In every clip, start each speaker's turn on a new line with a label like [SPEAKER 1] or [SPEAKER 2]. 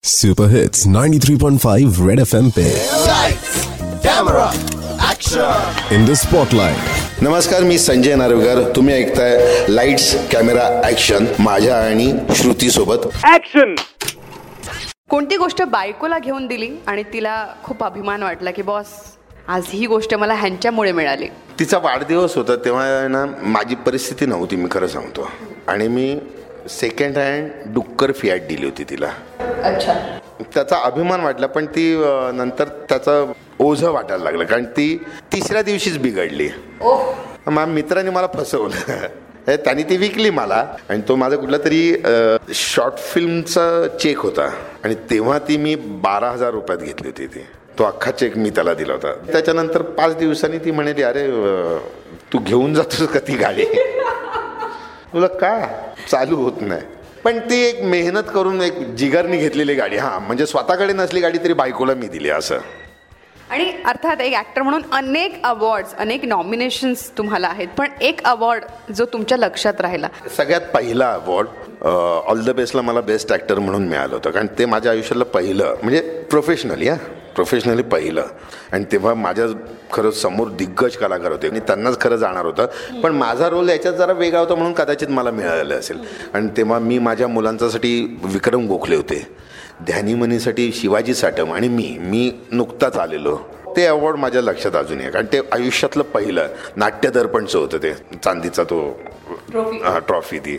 [SPEAKER 1] Super hits 93.5 red FM पे
[SPEAKER 2] camera action
[SPEAKER 1] in the spotlight.
[SPEAKER 3] नमस्कार, मी संजय नारळकर. तुम्ही ऐकताय लाईट्स कॅमेरा ऍक्शन माझ्या आणि श्रुती सोबत.
[SPEAKER 4] ऍक्शन.
[SPEAKER 5] कोणती गोष्ट बायकोला घेऊन दिली आणि तिला खूप अभिमान वाटला की बॉस आज ही गोष्ट मला ह्यांच्यामुळे मिळाली?
[SPEAKER 3] तिचा वाढदिवस होता तेव्हा ना माझी परिस्थिती नव्हती, मी खरं सांगतो. आणि मी सेकंड हँड डुक्कर फियाट दिली होती तिला.
[SPEAKER 5] अच्छा.
[SPEAKER 3] त्याचा अभिमान वाटला, पण ती नंतर त्याचं ओझं वाटायला लागलं, कारण ती तिसऱ्या दिवशीच बिघडली. माझ्या मित्राने मला फसवलं. त्यांनी ती विकली मला, आणि तो माझा कुठला तरी शॉर्ट फिल्मचा चेक होता, आणि तेव्हा ती मी 12,000 रुपयात घेतली होती. ती तो अख्खा चेक मी त्याला दिला होता. त्याच्यानंतर 5 दिवसांनी ती म्हणाली, अरे तू घेऊन जातोस का ती गाडी? तुला का चालू होत नाही? पण ती एक मेहनत करून एक जिगरनी घेतलेली गाडी. हां, म्हणजे स्वतःकडे नसली गाडी तरी बायकोला मी दिली असं.
[SPEAKER 5] आणि अर्थात एक ॲक्टर म्हणून अनेक अवॉर्ड्स, अनेक नॉमिनेशन्स तुम्हाला आहेत, पण एक अवॉर्ड जो तुमच्या लक्षात राहिला?
[SPEAKER 3] सगळ्यात पहिला अवॉर्ड ऑल द बेस्टला मला बेस्ट ॲक्टर म्हणून मिळालं होतं, कारण ते माझ्या आयुष्यातलं पहिलं, म्हणजे प्रोफेशनली पहिलं. आणि तेव्हा माझ्या खरंच समोर दिग्गज कलाकार होते आणि त्यांनाच खरं जाणार होतं, पण माझा रोल याच्यात जरा वेगळा होता म्हणून कदाचित मला मिळालं असेल. आणि तेव्हा मी माझ्या मुलांच्यासाठी विक्रम गोखले होते, ध्यानीमनीसाठी शिवाजी साटम, आणि मी नुकताच आलेलो. ते अवॉर्ड माझ्या लक्षात अजून आहे, कारण ते आयुष्यातलं पहिलं नाट्यदर्पणचं होतं, ते चांदीचा तो ट्रॉफी. ती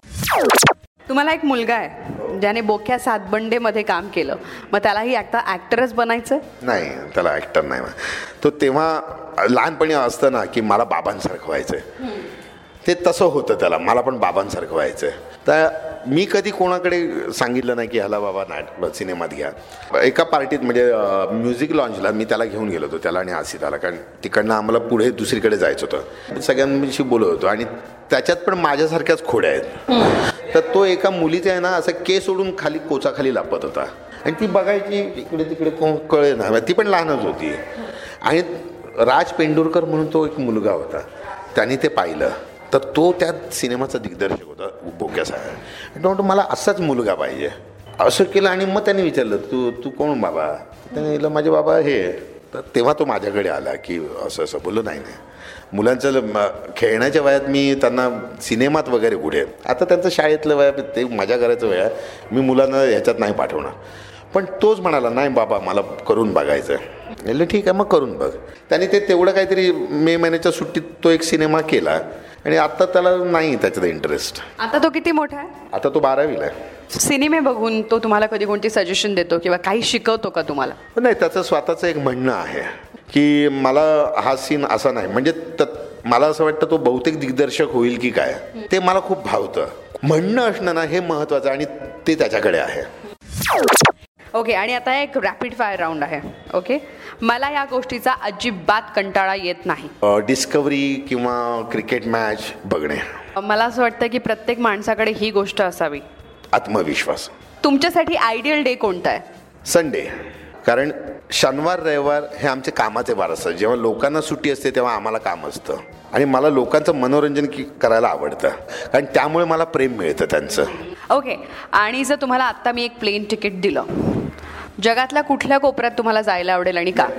[SPEAKER 5] तुम्हाला एक मुलगा आहे ज्याने बोक्या सातबंडेमध्ये काम केलं, मग त्यालाही आता ॲक्टरच बनायचं?
[SPEAKER 3] नाही, त्याला ॲक्टर नाही. तो तेव्हा लहानपणी असतं ना की मला बाबांसारखं व्हायचं आहे, ते तसं होतं त्याला. मला पण बाबांसारखं व्हायचं आहे. तर मी कधी कोणाकडे सांगितलं नाही की ह्याला बाबा सिनेमात घ्या. एका पार्टीत म्हणजे म्युझिक लॉन्चला मी त्याला घेऊन गेलो होतो, त्याला आणि आसिताला, कारण तिकडनं आम्हाला पुढे दुसरीकडे जायचं होतं. सगळ्यांशी बोलत होतो, आणि त्याच्यात पण माझ्यासारख्याच खोड्या आहेत. तर तो एका मुलीचा आहे ना असं केस सोडून खाली कोचाखाली लपत होता, आणि ती बघायची इकडे तिकडे, कळे ना, ती पण लहानच होती. आणि राज पेंडुरकर म्हणून तो एक मुलगा होता, त्याने ते पाहिलं. तर तो त्या सिनेमाचा दिग्दर्शक होता बोक्यासाहेब. तो म्हणतो मला असाच मुलगा पाहिजे, असं केलं. आणि मग त्याने विचारलं, तू कोण बाबा? त्याने म्हटलं माझे बाबा हे. तर तेव्हा तो माझ्याकडे आला की असं बोललो, नाही मुलांचं खेळण्याच्या वयात मी त्यांना सिनेमात वगैरे कुठे, आता त्यांचं शाळेतलं वय, ते मजा करायचं वय आहे, मी मुलांना ह्याच्यात नाही पाठवणार. पण तोच म्हणाला, नाही बाबा मला करून बघायचं. म्हटलं ठीक आहे, मग करून बघ. त्याने ते तेवढं काहीतरी मे महिन्याच्या सुट्टीत तो एक सिनेमा केला, आणि आता त्याला नाही त्याच्यात इंटरेस्ट.
[SPEAKER 5] आता तो किती मोठा आहे?
[SPEAKER 3] आता तो 12वीला आहे.
[SPEAKER 5] सिनेमे बघून तो तुम्हाला कधी कोणती सजेशन देतो किंवा काही शिकवतो का तुम्हाला?
[SPEAKER 3] नाही, त्याचं स्वतःचं एक म्हणणं आहे की मला हा सीन असा नाही, म्हणजे मला असं वाटतं तो बहुतेक दिग्दर्शक होईल की काय, ते मला खूप भावतं. म्हणणं असणं ना हे महत्त्वाचं, आणि ते त्याच्याकडे आहे.
[SPEAKER 5] ओके. आणि आता एक रॅपिड फायर राऊंड आहे. ओके, मला या गोष्टीचा अजिबात कंटाळा येत नाही.
[SPEAKER 3] डिस्कवरी किंवा क्रिकेट मॅच बघणे.
[SPEAKER 5] मला असं वाटतं की प्रत्येक माणसाकडे ही गोष्ट असावी,
[SPEAKER 3] आत्मविश्वास.
[SPEAKER 5] तुमच्यासाठी आयडियल डे कोणता आहे?
[SPEAKER 3] संडे, कारण शनिवार रविवार हे आमचे कामाचे वार असतात. जेव्हा लोकांना सुट्टी असते तेव्हा आम्हाला काम असतं, आणि मला लोकांचं मनोरंजन करायला आवडतं, कारण त्यामुळे मला प्रेम मिळतं त्यांचं.
[SPEAKER 5] ओके. आणि जर तुम्हाला आत्ता मी एक प्लेन तिकीट दिलं, जगातल्या कुठल्या कोपऱ्यात तुम्हाला जायला आवडेल आणि का?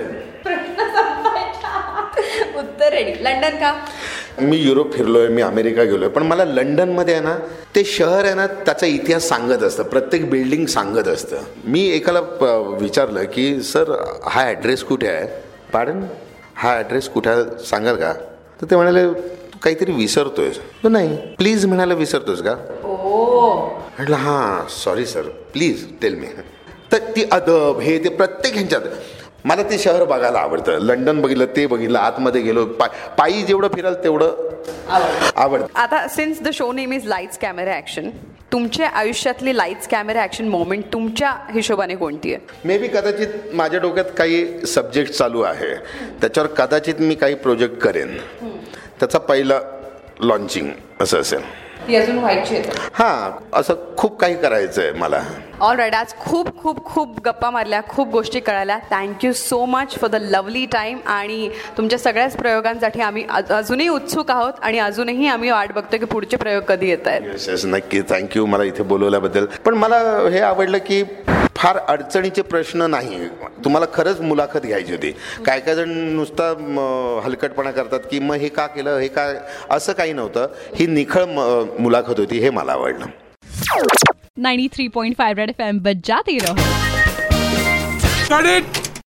[SPEAKER 5] उत्तर रेडी. लंडन का?
[SPEAKER 3] मी युरोप फिरलोय, मी अमेरिका गेलोय, पण मला लंडनमध्ये आहे ना, ते शहर आहे ना, त्याचा इतिहास सांगत असतं, प्रत्येक बिल्डिंग सांगत असतं. मी एकाला विचारलं की सर हा ॲड्रेस कुठे आहे? पाडन, हा ॲड्रेस कुठे आहे सांगाल का? तर ते म्हणाले तू काहीतरी विसरतोयस. तो नाही, प्लीज म्हणायला विसरतोयस का? म्हटलं हां sorry sir, please tell me. तर ती अदब हे ते प्रत्येक ह्यांच्यात. मला ते शहर बघायला आवडतं. लंडन बघितलं, ते बघितलं, आतमध्ये गेलो, पायी जेवढं फिराल तेवढं आवडतं.
[SPEAKER 5] आता since the show name is lights camera action, तुमच्या आयुष्यातली लाईट्स कॅमेरा ॲक्शन मोमेंट तुमच्या हिशोबाने कोणती आहे?
[SPEAKER 3] मे बी कदाचित माझ्या डोक्यात काही सब्जेक्ट चालू आहे, त्याच्यावर कदाचित मी काही प्रोजेक्ट करेन. त्याचा पहिला लॉन्चिंग असं असेल.
[SPEAKER 5] ती अजून व्हायची आहे?
[SPEAKER 3] हां, असं खूप काही करायचं आहे मला.
[SPEAKER 5] All right. आज खूप खूप खूप गप्पा मारल्या, खूप गोष्टी कळाल्या. Thank you so much for the lovely time. आणि तुमच्या सगळ्याच प्रयोगांसाठी आम्ही अजूनही उत्सुक आहोत आणि अजूनही आम्ही वाट बघतो की पुढचे प्रयोग कधी येत आहेत.
[SPEAKER 3] येस येस, नक्की. थँक्यू मला इथे बोलवल्याबद्दल. पण मला हे आवडलं की फार अडचणीचे प्रश्न नाही. तुम्हाला खरंच मुलाखत घ्यायची होती. काय काय जण नुसता हलकटपणा करतात की मग हे का केलं, हे काय, असं काही नव्हतं. ही निखळ मुलाखत होती, हे मला आवडलं.
[SPEAKER 4] 93.5 रेड FM बजाते रहो.
[SPEAKER 2] Cut it!